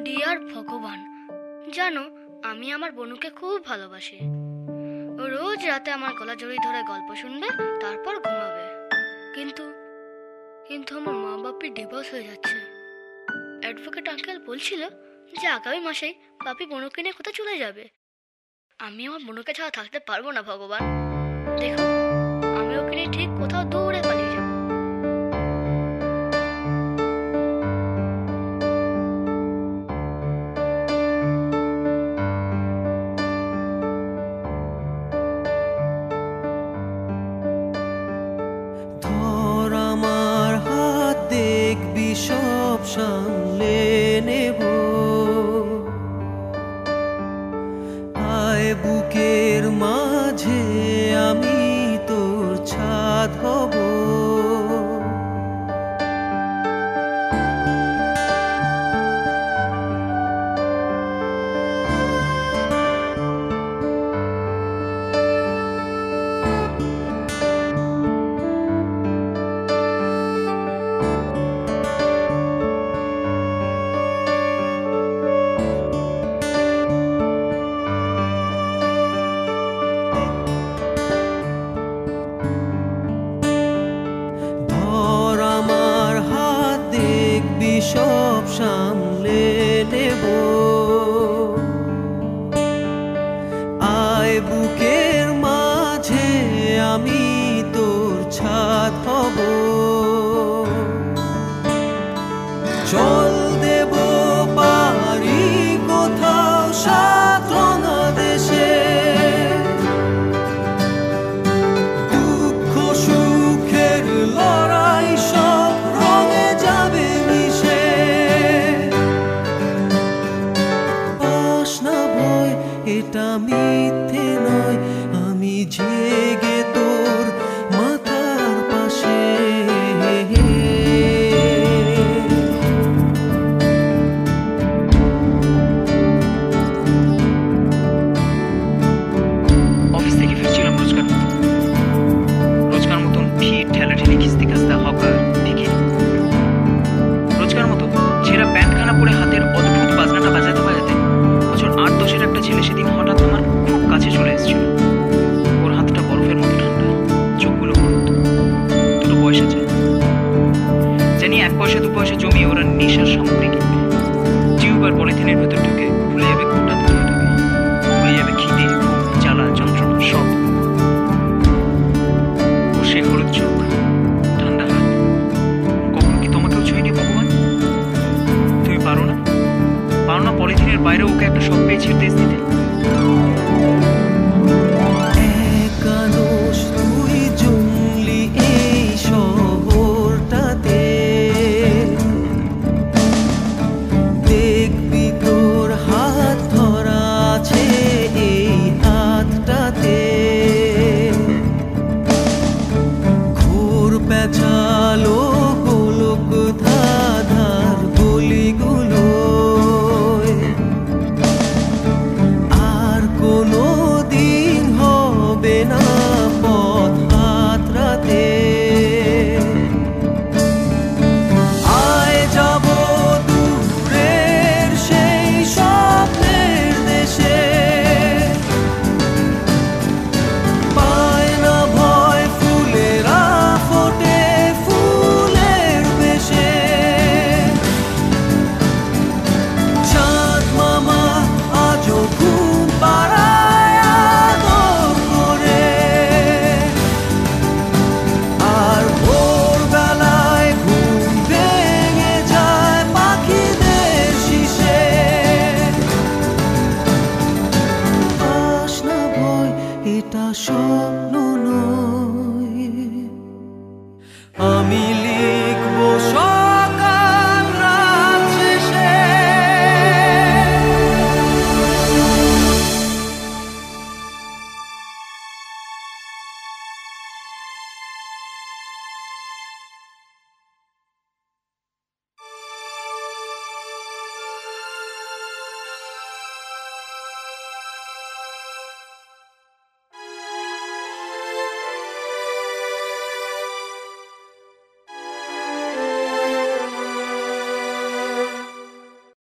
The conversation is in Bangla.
ডিয়ার ভগবান, জানো আমি আমার বনুকে খুব ভালোবাসি। ও রোজ রাতে আমার গলা জড়িয়ে ধরে গল্প শুনবে, তারপর ঘুমাবে। কিন্তু কিন্তু আমার মা বাপির ডিভোর্স হয়ে যাচ্ছে। অ্যাডভোকেট আঙ্কেল বলছিল যে আগামী মাসেই বাপি বনুকে নিয়ে কোথাও চলে যাবে। আমি আমার বনুকে ছাড়া থাকতে পারবো না ভগবান। দেখো, আমি ওকে নিয়ে ঠিক কোথাও দৌড়ে পালিয়ে যাবো। ধর আমার হাত, দেখবি সব সামলে নেব। আয় বুকের মাঝে, আমি তোর ছাদ হব। সব সামলে নেব। আয় বুকের মাঝে, আমি তোর ছাদ হব। চল দেব পারি কোথাও সাত রঙা দেশে। দুঃখ সুখের লড়াই সব রঙে যাবে মিশে। পাস না ভয়, এটা মিথ্যে নয়, আমি জেগে তোর মাথার পাশে। অফিস থেকে ফিরছিলাম রোজকার মতন ভিড় ঠেলাঠেলি খিস্তি খাস্তা হকার দেখে। রোজকার মতো ছেঁড়া প্যান্টখানা পরে হাতের অদ্ভুত বাজনাটা বাজাতে বাজাতে বছর 8-10-এর একটা ছেলে সেদিন হঠাৎ আমার খুব কাছে চলে এসেছিল। ওর হাতটা বরফের মতো ঠান্ডা, চোখগুলো হলুদ, দুটো পয়সা চাই। জানি 1 পয়সা 2 পয়সা জমিয়ে ওরা নেশার সামগ্রী কিনবে। টিউব আর পলিথিনের ভেতর ঢুকে ভুলে যাবে কোনটা দুটোটাকে, ভুলে যাবে খিদে, জ্বালা, যন্ত্রণা সব। ও সে হলুদ চোখ, ঠান্ডা হাত, কখনো কি তোমাকেও ছুঁয়নি ভগবান? তুমি পারো না পলিথিনের বাইরে ওকে একটা সব পেয়ে ছিঁড়তে দিতে?